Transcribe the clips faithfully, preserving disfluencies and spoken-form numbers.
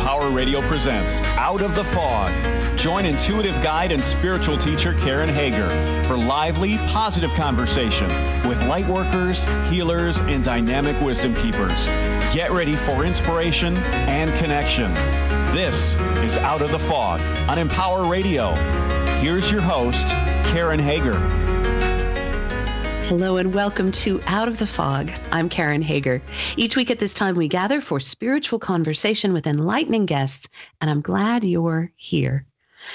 Empower Radio presents Out of the Fog. Join intuitive guide and spiritual teacher Karen Hager for lively, positive conversation with light workers, healers, and dynamic wisdom keepers. Get ready for inspiration and connection. This is Out of the Fog on Empower Radio. Here's your host, Karen Hager. Hello and welcome to Out of the Fog. I'm Karen Hager. Each week at this time, we gather for spiritual conversation with enlightening guests, and I'm glad you're here.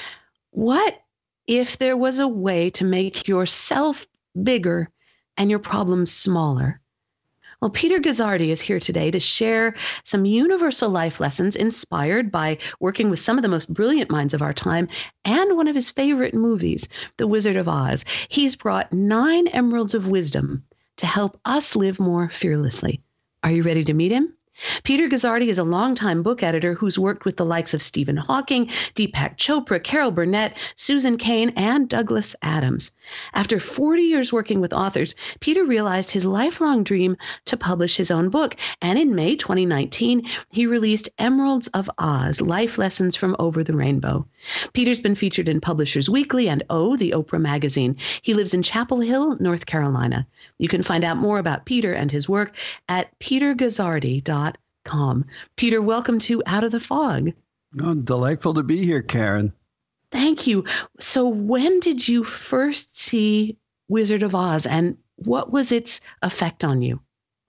What if there was a way to make yourself bigger and your problems smaller? Well, Peter Guzzardi is here today to share some universal life lessons inspired by working with some of the most brilliant minds of our time and one of his favorite movies, The Wizard of Oz. He's brought nine emeralds of wisdom to help us live more fearlessly. Are you ready to meet him? Peter Guzzardi is a longtime book editor who's worked with the likes of Stephen Hawking, Deepak Chopra, Carol Burnett, Susan Cain, and Douglas Adams. After forty years working with authors, Peter realized his lifelong dream to publish his own book, and in May twenty nineteen, he released Emeralds of Oz, Life Lessons from Over the Rainbow. Peter's been featured in Publishers Weekly and O, the Oprah magazine. He lives in Chapel Hill, North Carolina. You can find out more about Peter and his work at peter guzzardi dot com. Peter, welcome to Out of the Fog. Oh, delightful to be here, Karen. Thank you. So when did you first see Wizard of Oz, and what was its effect on you?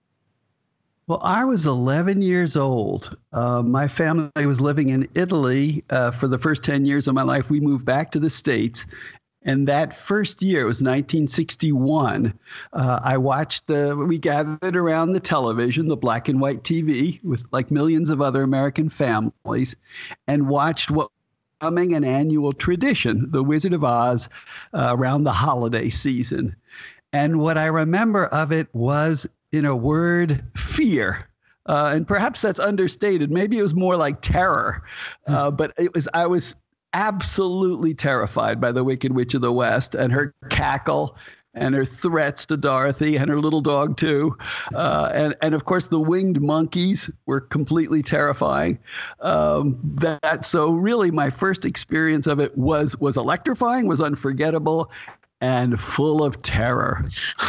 Well, I was eleven years old. Uh, my family was living in Italy uh, for the first ten years of my life. We moved back to the States. And that first year, it was nineteen sixty-one, uh, I watched, the, we gathered around the television, the black and white T V, with like millions of other American families, and watched what was becoming an annual tradition, The Wizard of Oz, uh, around the holiday season. And what I remember of it was, in a word, fear. Uh, and perhaps that's understated. Maybe it was more like terror. Uh, but it was, I was absolutely terrified by the Wicked Witch of the West and her cackle and her threats to Dorothy and her little dog, too. Uh, and, and of course, the winged monkeys were completely terrifying. Um, that So really, my first experience of it was was electrifying, was unforgettable, and full of terror.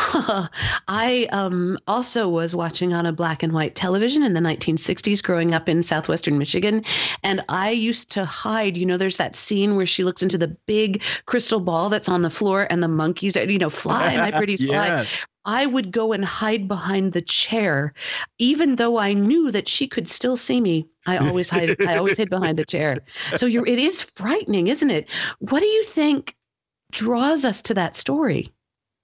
I um, also was watching on a black and white television in the nineteen sixties growing up in southwestern Michigan. And I used to hide, you know, there's that scene where she looks into the big crystal ball that's on the floor and the monkeys, you know, fly, my pretties yeah. fly. I would go and hide behind the chair, even though I knew that she could still see me. I always hide. I always hid behind the chair. So you're, it is frightening, isn't it? What do you think draws us to that story?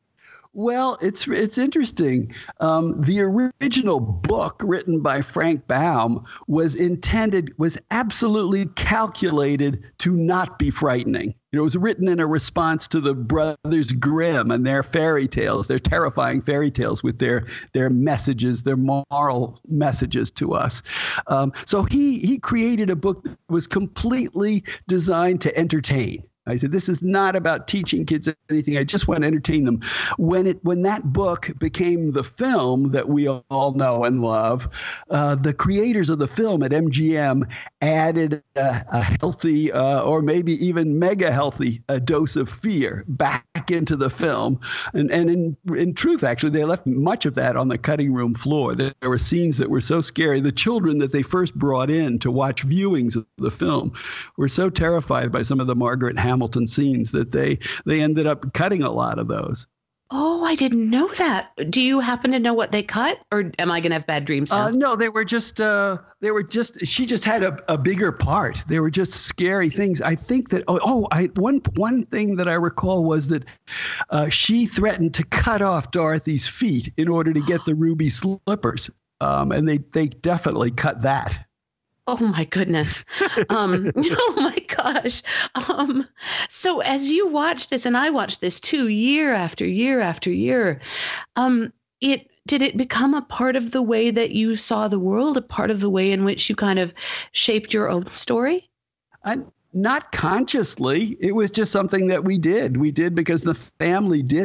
Well, it's it's interesting. Um, the original book written by Frank Baum was intended, was absolutely calculated to not be frightening. It was written in a response to the Brothers Grimm and their fairy tales, their terrifying fairy tales with their their messages, their moral messages to us. Um, so he he created a book that was completely designed to entertain. I said, this is not about teaching kids anything. I just want to entertain them. When it when that book became the film that we all know and love, uh, the creators of the film at M G M added a, a healthy uh, or maybe even mega healthy a dose of fear back into the film. And, and in, in truth, actually, they left much of that on the cutting room floor. There were scenes that were so scary. The children that they first brought in to watch viewings of the film were so terrified by some of the Margaret Hamilton Hamilton scenes that they they ended up cutting a lot of those. Oh, I didn't know that. Do you happen to know what they cut, or am I going to have bad dreams now? Uh, no, they were just uh, they were just she just had a, a bigger part. They were just scary things. I think that oh oh I one one thing that I recall was that uh, she threatened to cut off Dorothy's feet in order to get the ruby slippers, um, and they they definitely cut that. Oh, my goodness. Um, oh, my gosh. Um, so as you watch this, and I watched this too, year after year after year, um, it did it become a part of the way that you saw the world, a part of the way in which you kind of shaped your own story? I, not consciously. It was just something that we did. We did because the family did it.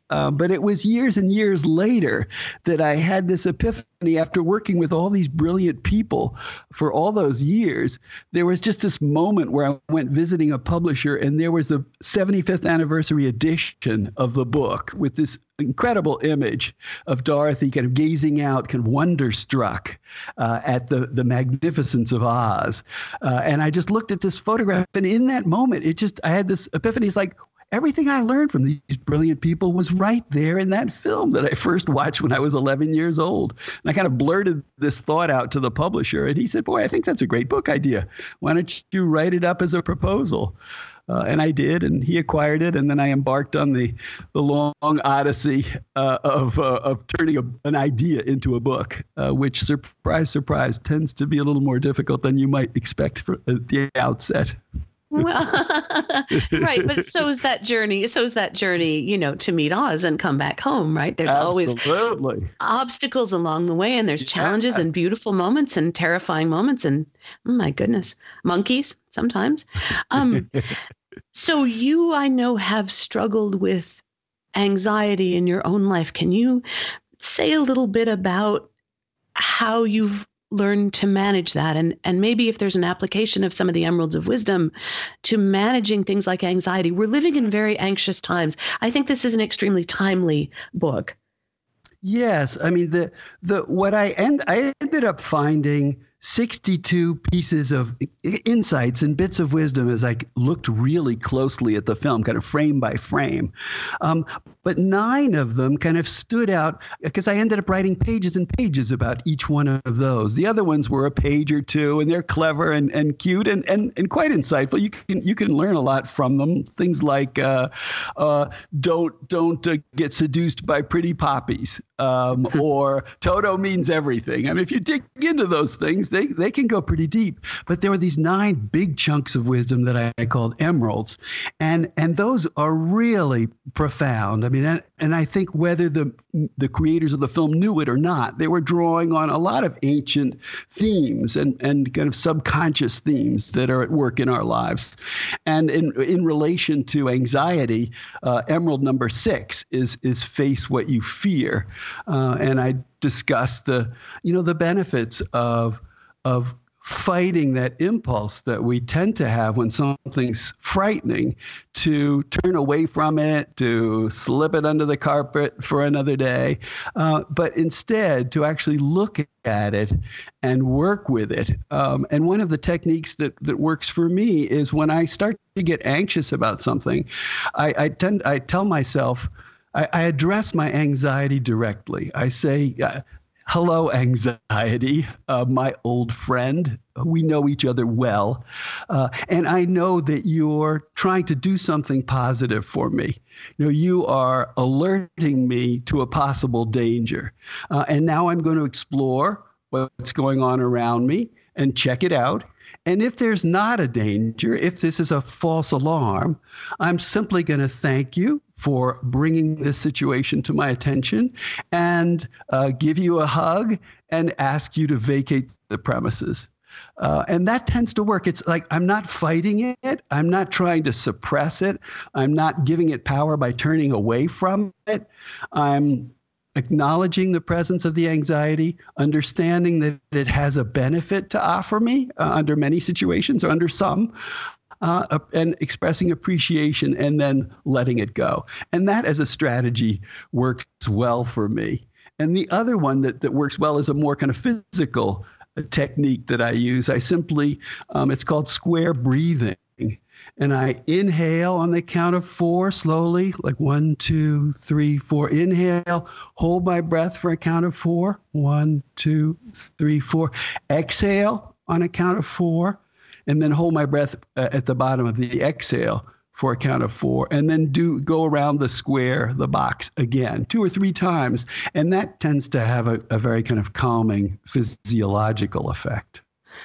Uh, but it was years and years later that I had this epiphany after working with all these brilliant people for all those years. There was just this moment where I went visiting a publisher, and there was the seventy-fifth anniversary edition of the book with this incredible image of Dorothy kind of gazing out, kind of wonderstruck uh, at the, the magnificence of Oz. Uh, and I just looked at this photograph, and in that moment, it just, I had this epiphany. It's like, everything I learned from these brilliant people was right there in that film that I first watched when I was eleven years old. And I kind of blurted this thought out to the publisher, and he said, boy, I think that's a great book idea. Why don't you write it up as a proposal? Uh, and I did, and he acquired it, and then I embarked on the the long odyssey uh, of uh, of turning a, an idea into a book, uh, which, surprise, surprise, tends to be a little more difficult than you might expect for, at the outset. Well, right. But so is that journey. So is that journey, you know, to meet Oz and come back home, right? There's Absolutely. always obstacles along the way, and there's challenges yes. and beautiful moments and terrifying moments. And oh my goodness, monkeys sometimes. Um, so you, I know, have struggled with anxiety in your own life. Can you say a little bit about how you've learn to manage that, and and maybe if there's an application of some of the emeralds of wisdom to managing things like anxiety? We're living in very anxious times. I think this is an extremely timely book. Yes, I mean the the what I end I ended up finding sixty-two pieces of insights and bits of wisdom as I looked really closely at the film, kind of frame by frame. Um, but nine of them kind of stood out because I ended up writing pages and pages about each one of those. The other ones were a page or two, and they're clever and, and cute and, and, and quite insightful. You can you can learn a lot from them. Things like uh, uh, don't don't uh, get seduced by pretty poppies, um, or Toto means everything. I mean, if you dig into those things, They, they can go pretty deep. But there were these nine big chunks of wisdom that I, I called emeralds. And and those are really profound. I mean, and, and I think whether the the creators of the film knew it or not, they were drawing on a lot of ancient themes and, and kind of subconscious themes that are at work in our lives. And in in relation to anxiety, uh, emerald number six is is face what you fear. Uh, and I discussed the, you know, the benefits of of fighting that impulse that we tend to have when something's frightening, to turn away from it, to slip it under the carpet for another day, uh, but instead to actually look at it and work with it. Um, and one of the techniques that, that works for me is when I start to get anxious about something, I, I tend I tell myself, I, I address my anxiety directly. I say, uh, hello, anxiety, uh, my old friend. We know each other well. Uh, and I know that you're trying to do something positive for me. You know, you are alerting me to a possible danger. Uh, and now I'm going to explore what's going on around me and check it out. And if there's not a danger, if this is a false alarm, I'm simply going to thank you for bringing this situation to my attention and uh, give you a hug and ask you to vacate the premises. Uh, and that tends to work. It's like I'm not fighting it. I'm not trying to suppress it. I'm not giving it power by turning away from it. I'm acknowledging the presence of the anxiety, understanding that it has a benefit to offer me uh, under many situations, or under some, uh, and expressing appreciation and then letting it go. And that as a strategy works well for me. And the other one that, that works well is a more kind of physical technique that I use. I simply, um, it's called square breathing. And I inhale on the count of four slowly, like one, two, three, four. Inhale, hold my breath for a count of four. One, two, three, four. Exhale on a count of four, and then hold my breath uh, at the bottom of the exhale for a count of four, and then do go around the square, the box again, two or three times. And that tends to have a, a very kind of calming physiological effect.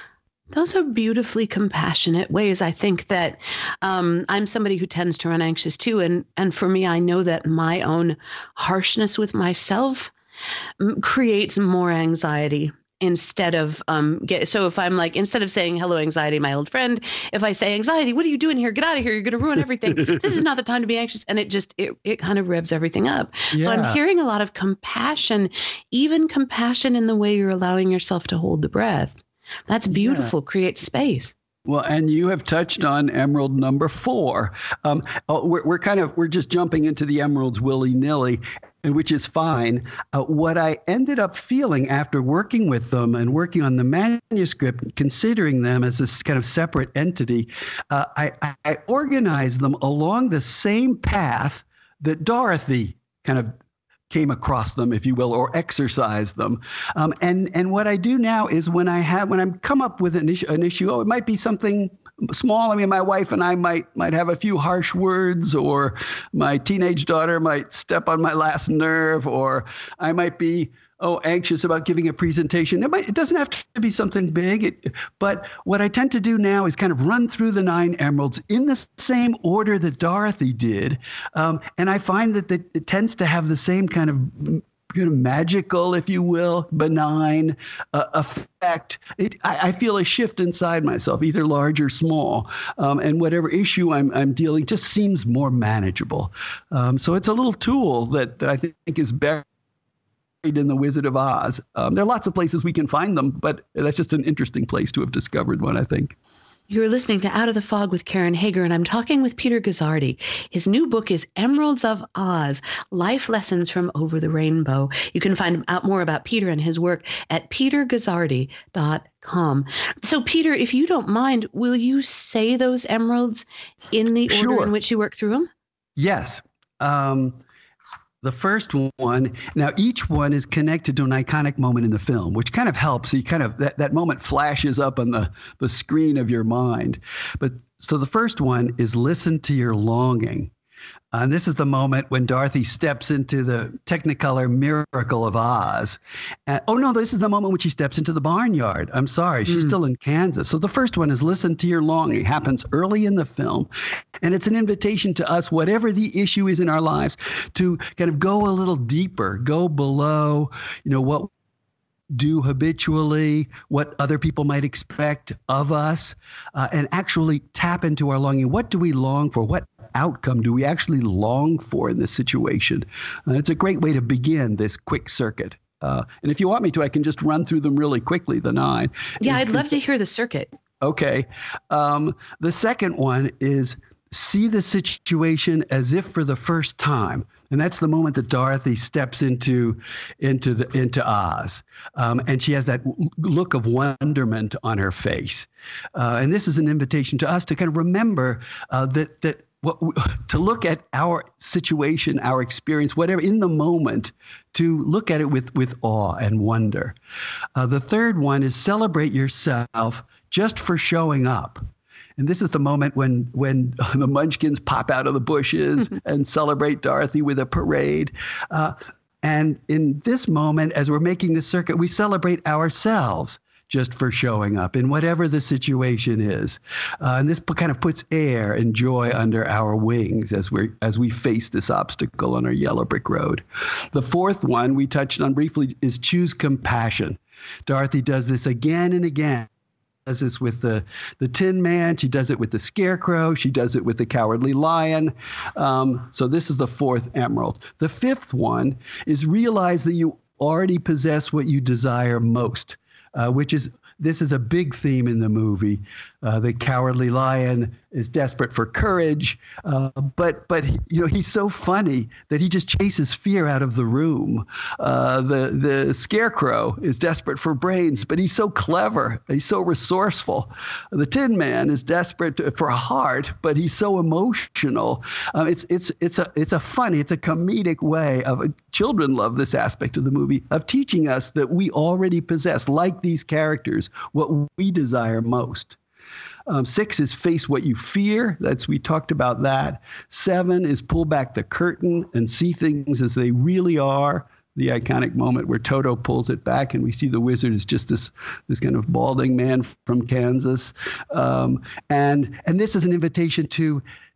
Those are beautifully compassionate ways. I think that um, I'm somebody who tends to run anxious too. And, and for me, I know that my own harshness with myself creates more anxiety. instead of um get so if I'm like, instead of saying hello anxiety, my old friend, if I say, anxiety, what are you doing here? Get out of here. You're going to ruin everything. This is not the time to be anxious. And it just it it kind of revs everything up. Yeah. So I'm hearing a lot of compassion, even compassion in the way you're allowing yourself to hold the breath. That's beautiful. Yeah. Create space. Well, and you have touched on emerald number four. Um, oh, we're, we're kind of, we're just jumping into the emeralds willy-nilly, which is fine. Uh, what I ended up feeling after working with them and working on the manuscript, considering them as this kind of separate entity, uh, I, I organized them along the same path that Dorothy kind of came across them, if you will, or exercised them. Um, and and what I do now is when I have when I'm come up with an issue, an issue, oh, it might be something small. I mean, my wife and I might might have a few harsh words, or my teenage daughter might step on my last nerve, or I might be oh anxious about giving a presentation. It might it doesn't have to be something big. It, but what I tend to do now is kind of run through the nine emeralds in the same order that Dorothy did, um, and I find that the, it tends to have the same kind of kind of magical, if you will, benign uh, effect. It, I, I feel a shift inside myself, either large or small, um, and whatever issue I'm I'm dealing just seems more manageable. Um, so it's a little tool that, that I think is better in the Wizard of Oz. Um, there are lots of places we can find them, but that's just an interesting place to have discovered one, I think. You're listening to Out of the Fog with Karen Hager, and I'm talking with Peter Gazzardi. His new book is Emeralds of Oz, Life Lessons from Over the Rainbow. You can find out more about Peter and his work at peter gazzardi dot com. So, Peter, if you don't mind, will you say those emeralds in the order Sure. in which you work through them? Yes. Um, The first one, now each one is connected to an iconic moment in the film, which kind of helps. You kind of, that, that moment flashes up on the, the screen of your mind. But so the first one is listen to your longing. Uh, and this is the moment when Dorothy steps into the Technicolor Miracle of Oz. And, oh, no, this is the moment when she steps into the barnyard. I'm sorry. She's mm. still in Kansas. So the first one is listen to your longing. It happens early in the film. And it's an invitation to us, whatever the issue is in our lives, to kind of go a little deeper, go below, you know, what do habitually, what other people might expect of us, uh, and actually tap into our longing. What do we long for? What outcome do we actually long for in this situation? Uh, it's a great way to begin this quick circuit. Uh, and if you want me to, I can just run through them really quickly, the nine. Yeah, Is, I'd love to hear the circuit. Okay. Um, the second one is see the situation as if for the first time. And that's the moment that Dorothy steps into into the into Oz, um, and she has that look of wonderment on her face. Uh, and this is an invitation to us to kind of remember uh, that that what to look at our situation, our experience, whatever in the moment, to look at it with with awe and wonder. Uh, the third one is celebrate yourself just for showing up. And this is the moment when when the Munchkins pop out of the bushes and celebrate Dorothy with a parade. Uh, and in this moment, as we're making the circuit, we celebrate ourselves just for showing up in whatever the situation is. Uh, and this kind of puts air and joy under our wings as we as we face this obstacle on our yellow brick road. The fourth one we touched on briefly is choose compassion. Dorothy does this again and again. Does this with the, the Tin Man. She does it with the Scarecrow. She does it with the Cowardly Lion. Um, so this is the fourth emerald. The fifth one is realize that you already possess what you desire most, uh, which is this is a big theme in the movie. Uh, the Cowardly Lion is desperate for courage, uh, but but you know he's so funny that he just chases fear out of the room. Uh, the the Scarecrow is desperate for brains, but he's so clever, he's so resourceful. The Tin Man is desperate for a heart, but he's so emotional. Um, it's it's it's a it's a funny, it's a comedic way of uh, children love this aspect of the movie of teaching us that we already possess, like these characters, what we desire most. Um, six is face what you fear. That's we talked about that. Seven is pull back the curtain and see things as they really are. The iconic moment where Toto pulls it back and we see the wizard is just this this kind of balding man from Kansas. Um, and and this is an invitation to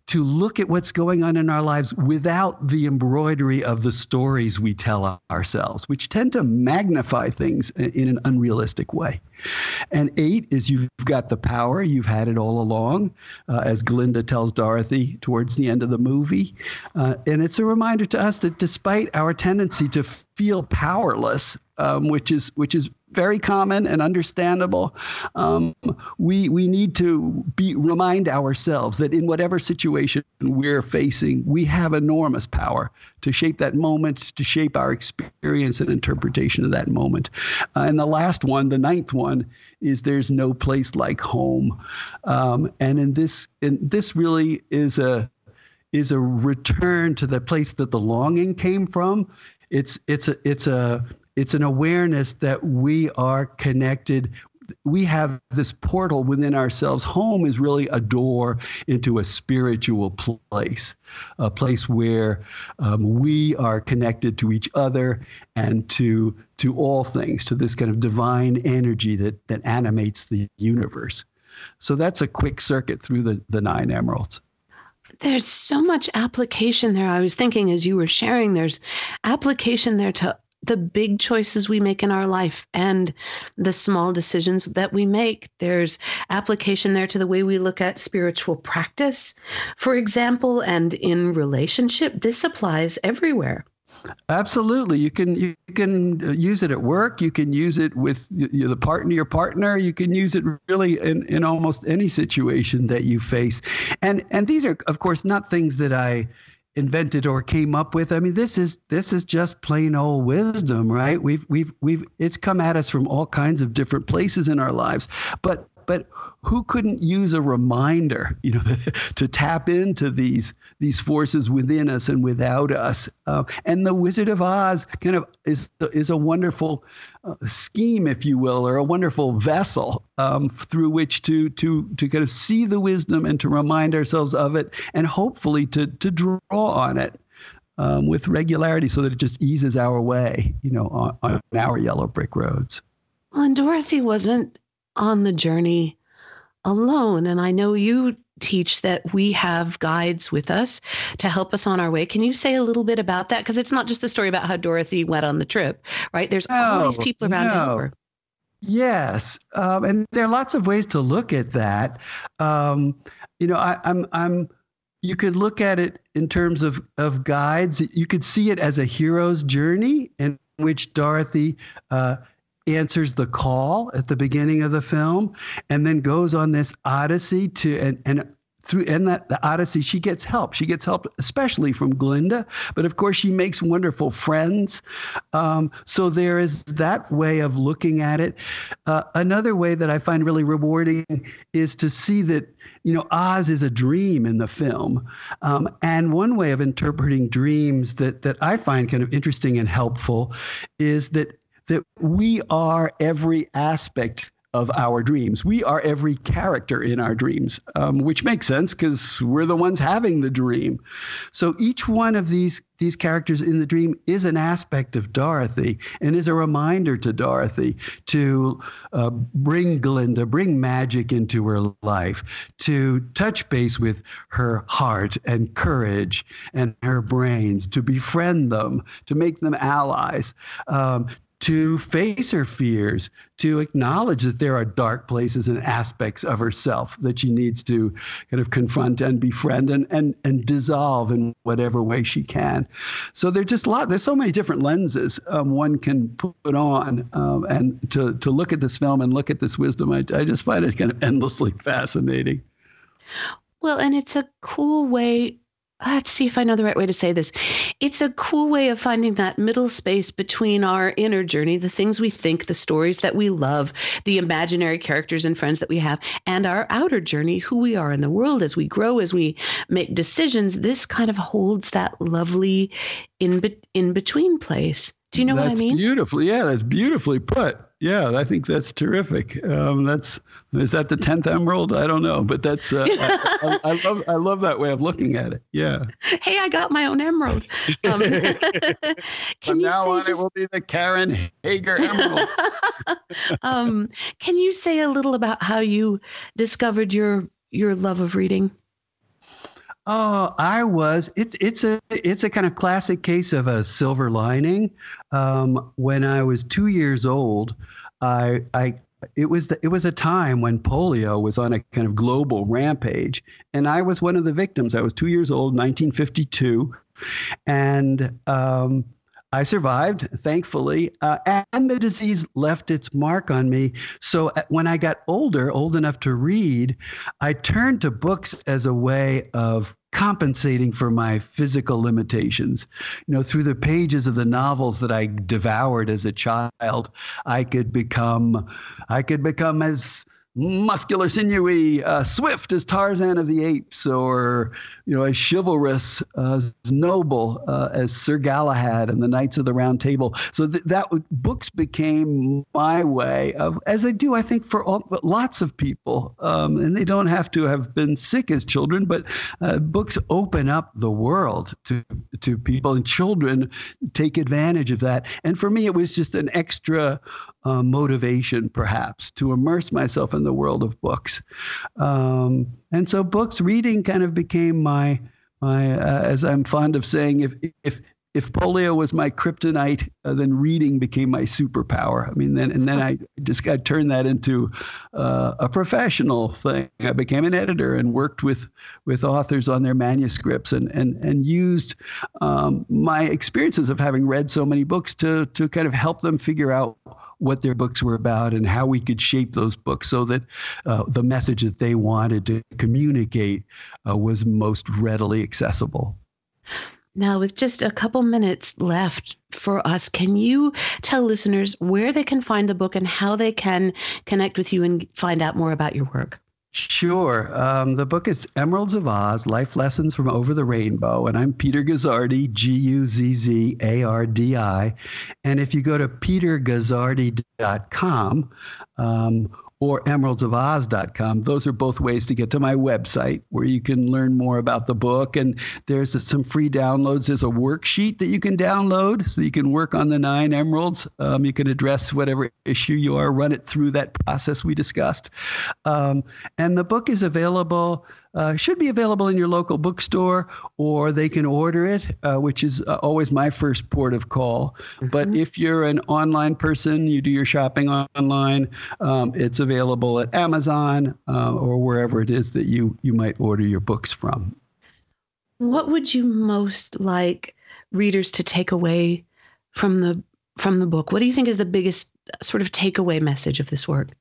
to look at what's going on in our lives without the embroidery of the stories we tell ourselves, which tend to magnify things in an unrealistic way. And eight is you've got the power. You've had it all along, uh, as Glinda tells Dorothy towards the end of the movie. Uh, and it's a reminder to us that despite our tendency to feel powerless, um, which is which is very common and understandable, um, we we need to be remind ourselves that in whatever situation we're facing, we have enormous power to shape that moment, to shape our experience and interpretation of that moment. Uh, and the last one, the ninth one, is there's no place like home. Um, and in this, in this really is a is a return to the place that the longing came from. It's it's a it's a it's an awareness that we are connected. We have this portal within ourselves. Home is really a door into a spiritual place, a place where um, we are connected to each other and to to all things, to this kind of divine energy that that animates the universe. So that's a quick circuit through the, the nine emeralds. There's so much application there. I was thinking as you were sharing, there's application there to the big choices we make in our life and the small decisions that we make. There's application there to the way we look at spiritual practice, for example, and in relationship. This applies everywhere. Absolutely. You can you can use it at work. You can use it with the partner, your partner. You can use it really in, in almost any situation that you face. And and these are, of course, not things that I invented or came up with. I mean, this is this is just plain old wisdom, right? We've we've we've it's come at us from all kinds of different places in our lives. But but who couldn't use a reminder, you know, to tap into these these forces within us and without us? Uh, and the Wizard of Oz kind of is is a wonderful uh, scheme, if you will, or a wonderful vessel um, through which to to to kind of see the wisdom and to remind ourselves of it, and hopefully to to draw on it um, with regularity, so that it just eases our way, you know, on, on our yellow brick roads. Well, and Dorothy wasn't on the journey alone. And I know you teach that we have guides with us to help us on our way. Can you say a little bit about that? Because it's not just the story about how Dorothy went on the trip, right? There's no, all these people around no. to help her. Yes. Um, and there are lots of ways to look at that. Um, you know, I, I'm, I'm, you could look at it in terms of, of guides. You could see it as a hero's journey in which Dorothy, uh, answers the call at the beginning of the film, and then goes on this odyssey to and and through and that the odyssey she gets help. She gets help especially from Glinda, but of course she makes wonderful friends. Um, so there is that way of looking at it. Uh, another way that I find really rewarding is to see that, you know, Oz is a dream in the film. Um, and one way of interpreting dreams that that I find kind of interesting and helpful is that that we are every aspect of our dreams. We are every character in our dreams, um, which makes sense because we're the ones having the dream. So each one of these these characters in the dream is an aspect of Dorothy and is a reminder to Dorothy to uh, bring Glinda, bring magic into her life, to touch base with her heart and courage and her brains, to befriend them, to make them allies, um, to face her fears, to acknowledge that there are dark places and aspects of herself that she needs to kind of confront and befriend and and, and dissolve in whatever way she can. So there's just a lot, there's so many different lenses um, one can put on um, and to, to look at this film and look at this wisdom. I, I just find it kind of endlessly fascinating. Well, and it's a cool way. Let's see if I know the right way to say this. It's a cool way of finding that middle space between our inner journey, the things we think, the stories that we love, the imaginary characters and friends that we have, and our outer journey, who we are in the world as we grow, as we make decisions. This kind of holds that lovely in be- in between place. Do you know that's what I mean? That's beautiful. Yeah, that's beautifully put. Yeah, I think that's terrific. Um, that's is that the tenth emerald? I don't know, but that's uh, I, I, I love I love that way of looking at it. Yeah. Hey, I got my own emerald. Um, can From you now say on, just, it will be the Karen Hager emerald. um, can you say a little about how you discovered your your love of reading? Oh, I was. It's it's a it's a kind of classic case of a silver lining. Um, when I was two years old, I I it was the, it was a time when polio was on a kind of global rampage, and I was one of the victims. I was two years old, nineteen fifty-two, and um, I survived, thankfully, uh, and the disease left its mark on me. So when I got older, old enough to read, I turned to books as a way of compensating for my physical limitations. You know, through the pages of the novels that I devoured as a child, I could become, I could become as muscular, sinewy, uh, swift as Tarzan of the Apes, or, you know, as chivalrous, uh, as noble uh, as Sir Galahad and the Knights of the Round Table. So th- that w- books became my way of, as they do, I think, for all, lots of people. Um, and they don't have to have been sick as children, but uh, books open up the world to to people, and children take advantage of that. And for me, it was just an extra Uh, motivation, perhaps, to immerse myself in the world of books. Um, and so books reading kind of became my, my uh, as I'm fond of saying, if if if polio was my kryptonite, uh, then reading became my superpower. I mean, then and then I just got turned that into uh, a professional thing. I became an editor and worked with with authors on their manuscripts, and and and used um, my experiences of having read so many books to to kind of help them figure out what their books were about and how we could shape those books so that uh, the message that they wanted to communicate uh, was most readily accessible. Now, with just a couple minutes left for us, can you tell listeners where they can find the book and how they can connect with you and find out more about your work? Sure. Um, the book is Emeralds of Oz, Life Lessons from Over the Rainbow. And I'm Peter Guzzardi, G U Z Z A R D I. And if you go to peter guzzardi dot com, um, or emeralds of oz dot com. Those are both ways to get to my website where you can learn more about the book. And there's some free downloads. There's a worksheet that you can download so you can work on the nine emeralds. Um, you can address whatever issue you are, run it through that process we discussed. Um, and the book is available, uh, should be available in your local bookstore, or they can order it, uh, which is uh, always my first port of call. Mm-hmm. But if you're an online person, you do your shopping online, um, it's available at Amazon uh, or wherever it is that you, you might order your books from. What would you most like readers to take away from the from the book? What do you think is the biggest sort of takeaway message of this work?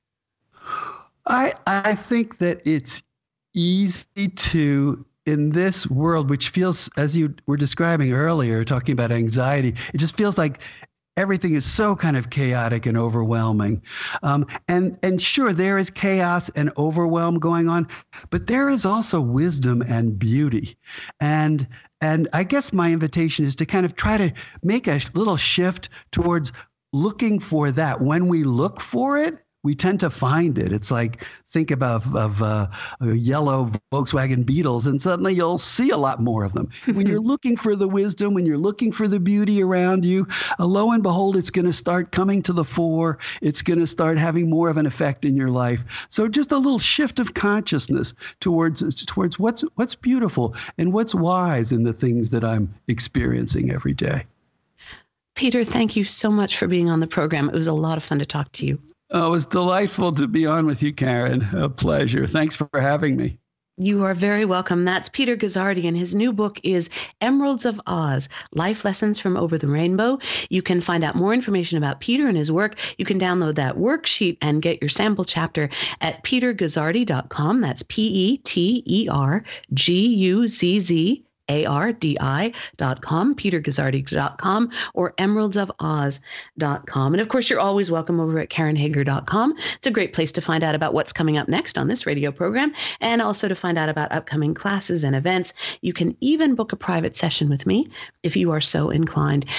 I I think that it's easy to, in this world, which feels, as you were describing earlier, talking about anxiety, it just feels like everything is so kind of chaotic and overwhelming. Um, and, and sure, there is chaos and overwhelm going on, but there is also wisdom and beauty. And, and I guess my invitation is to kind of try to make a little shift towards looking for that. When we look for it, we tend to find it. It's like, think about of uh, yellow Volkswagen Beetles, and suddenly you'll see a lot more of them. When you're looking for the wisdom, when you're looking for the beauty around you, uh, lo and behold, it's going to start coming to the fore. It's going to start having more of an effect in your life. So just a little shift of consciousness towards towards what's what's beautiful and what's wise in the things that I'm experiencing every day. Peter, thank you so much for being on the program. It was a lot of fun to talk to you. Oh, it was delightful to be on with you, Karen. A pleasure. Thanks for having me. You are very welcome. That's Peter Guzzardi, and his new book is Emeralds of Oz, Life Lessons from Over the Rainbow. You can find out more information about Peter and his work. You can download that worksheet and get your sample chapter at peter guzzardi dot com. That's P E T E R G U Z Z A R D I dot com, peter guzzardi dot com, or emeralds of oz dot com. And of course, you're always welcome over at karen hager dot com. It's a great place to find out about what's coming up next on this radio program, and also to find out about upcoming classes and events. You can even book a private session with me if you are so inclined.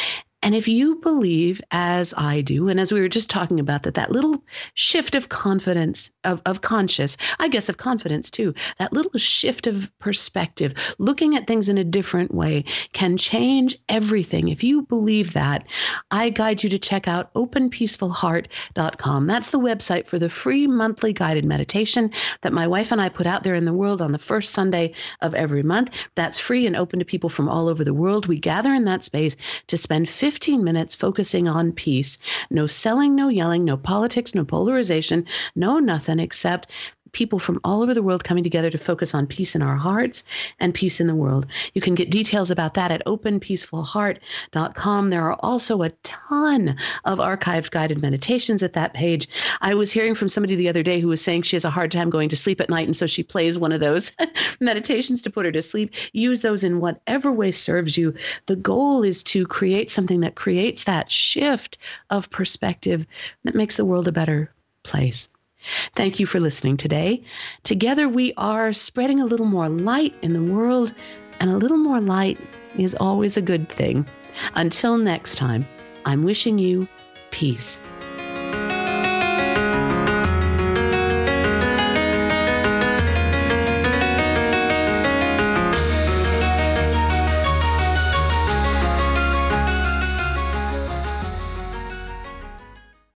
And if you believe, as I do, and as we were just talking about, that that little shift of confidence, of, of conscious, I guess of confidence too, that little shift of perspective, looking at things in a different way can change everything. If you believe that, I guide you to check out open peaceful heart dot com. That's the website for the free monthly guided meditation that my wife and I put out there in the world on the first Sunday of every month. That's free and open to people from all over the world. We gather in that space to spend fifteen minutes focusing on peace. No selling, no yelling, no politics, no polarization, no nothing except people from all over the world coming together to focus on peace in our hearts and peace in the world. You can get details about that at open peaceful heart dot com. There are also a ton of archived guided meditations at that page. I was hearing from somebody the other day who was saying she has a hard time going to sleep at night, and so she plays one of those meditations to put her to sleep. Use those in whatever way serves you. The goal is to create something that creates that shift of perspective that makes the world a better place. Thank you for listening today. Together we are spreading a little more light in the world, and a little more light is always a good thing. Until next time, I'm wishing you peace.